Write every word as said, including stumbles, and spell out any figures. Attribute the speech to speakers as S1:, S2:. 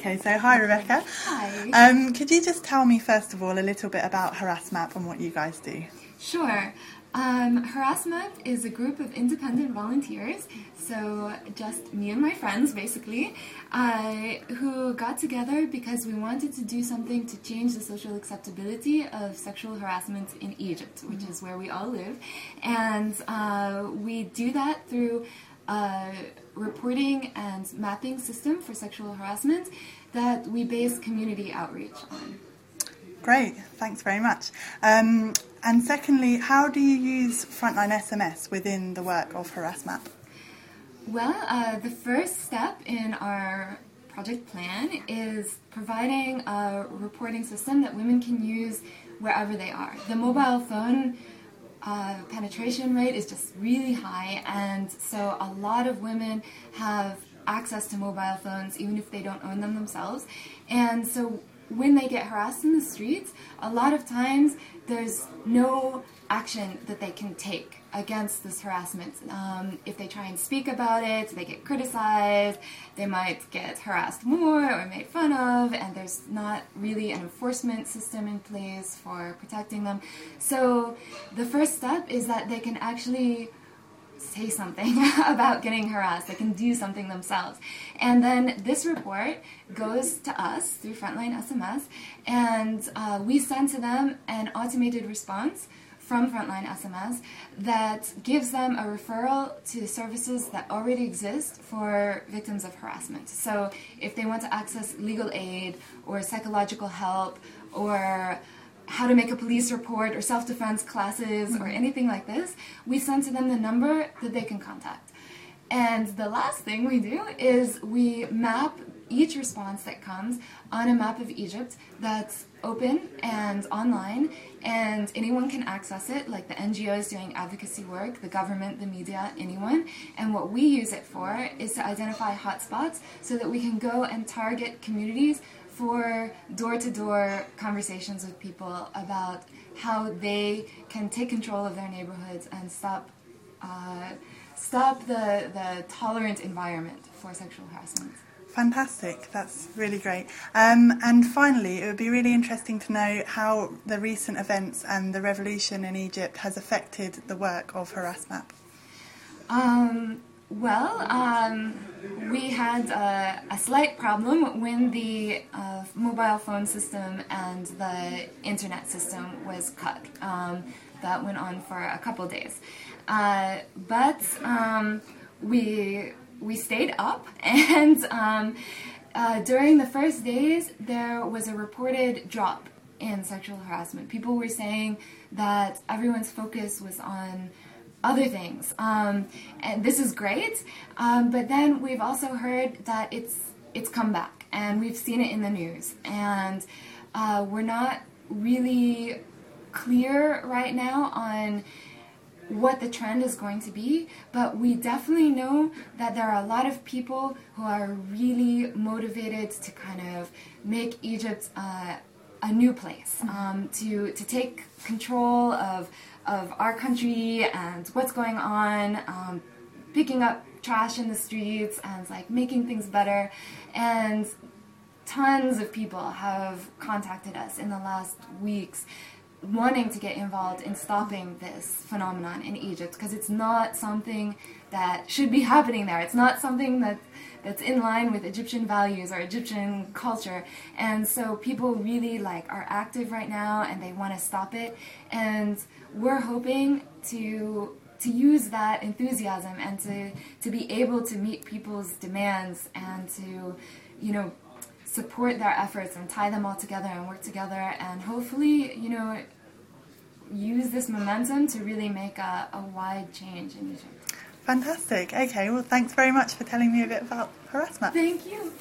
S1: Okay, so hi Rebecca.
S2: Hi.
S1: Um, could you just tell me first of all a little bit about Harassmap and what you guys do?
S2: Sure. Um, Harassmap is a group of independent volunteers, so just me and my friends basically, uh, who got together because we wanted to do something to change the social acceptability of sexual harassment in Egypt, which is where we all live. And uh, we do that through a reporting and mapping system for sexual harassment that we base community outreach on.
S1: Great, thanks very much. Um, and secondly, how do you use Frontline S M S within the work of Harassmap?
S2: Well, uh, the first step in our project plan is providing a reporting system that women can use wherever they are. The mobile phone uh, penetration rate is just really high, and so a lot of women have access to mobile phones even if they don't own them themselves. And so when they get harassed in the streets, a lot of times there's no action that they can take against this harassment. Um, if they try and speak about it, they get criticized, they might get harassed more or made fun of, and there's not really an enforcement system in place for protecting them. So the first step is that they can actually say something about getting harassed. They can do something themselves. And then this report goes to us through Frontline S M S, and uh, we send to them an automated response from Frontline S M S that gives them a referral to services that already exist for victims of harassment. So if they want to access legal aid or psychological help or how to make a police report or self-defense classes or anything like this, we send to them the number that they can contact. And the last thing we do is we map each response that comes on a map of Egypt that's open and online, and anyone can access it, like the N G Os doing advocacy work, the government, the media, anyone. And what we use it for is to identify hotspots so that we can go and target communities for door-to-door conversations with people about how they can take control of their neighborhoods and stop uh, stop the, the tolerant environment for sexual harassment.
S1: Fantastic, that's really great. Um, and finally, it would be really interesting to know how the recent events and the revolution in Egypt has affected the work of Harassmap.
S2: Um, well, um, we had a, a slight problem when the uh, mobile phone system and the internet system was cut. Um, that went on for a couple days. Uh, but um, we we stayed up, and um, uh, during the first days there was a reported drop in sexual harassment. People were saying that everyone's focus was on other things, um, and this is great, um, but then we've also heard that it's it's come back, and we've seen it in the news, and uh, we're not really clear right now on what the trend is going to be, but we definitely know that there are a lot of people who are really motivated to kind of make Egypt uh, a new place, um, to to take control of of our country and what's going on, um, picking up trash in the streets and like making things better. And tons of people have contacted us in the last weeks wanting to get involved in stopping this phenomenon in Egypt, because it's not something that should be happening there. It's not something that that's in line with Egyptian values or Egyptian culture. And so people really like are active right now, and they want to stop it. And we're hoping to to use that enthusiasm and to to be able to meet people's demands and to, you know, support their efforts and tie them all together and work together, and hopefully, you know, use this momentum to really make a, a wide change in Egypt.
S1: Fantastic. Okay, well, thanks very much for telling me a bit about Harassmap.
S2: Thank you.